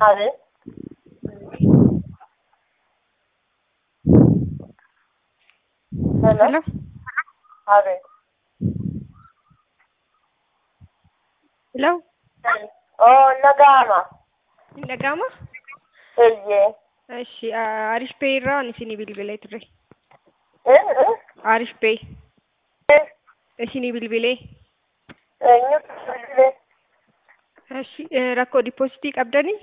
Ave. Hello. Hello? Ave. Hello? Oh, nagama. Dhaga'ama? Eeyyee. Eshi, Arish Pay irraa ani isinii bilbilee ture. Arish Pay. Isinii bilbilee. Eenyutu bilbilee? Eshi, rakkoo dippoozitii qabdanii?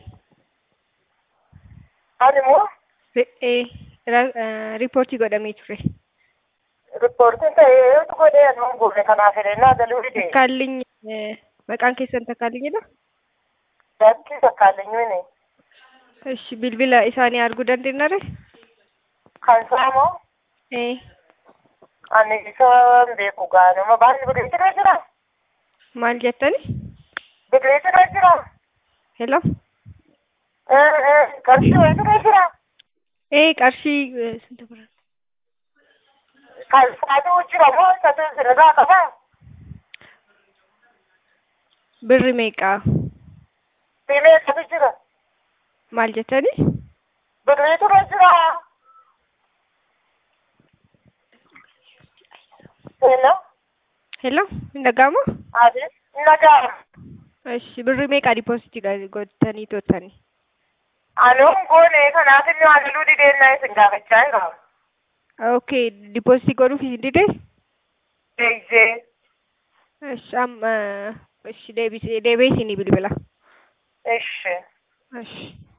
Ani moo Riippoortii godhamee ture. riippoortiin ta'ee yoo godhee ani hin goone kanaaf hidhannaa galuu hidhee. Takkaalliin maqaan keessan Takkaalliinidha? Dakki takkaallinyuuni. Eshi, bilbila isaanii arguu dandeenyare? Kan isaa moo? Ani isa hin beeku gaanuma baay'ee biqiltuu jira. Maal jettani? Biqiltuu jira. Hello? Qarshii wayitu jira. Qarshii santa biraan? Kan isaatu jira moo isaatu sirraa qaba? Birri meeqaa? Bimeeqatu jira. Maal jettani? Biqiltuu jira. Hello. Hello? Hin dhaga'amu? Ave. Nagama. Eshi, birri meeqaa dippoozitii godhatanii toottanii? Anuun goone kanaaf inni halluu dideenna isin gaafachaa jira. Okay, dippoozitii godhuuf isin dide? Eeyyee. Eshi, amma deebisee isinii bilbila. Eshi. Eshi.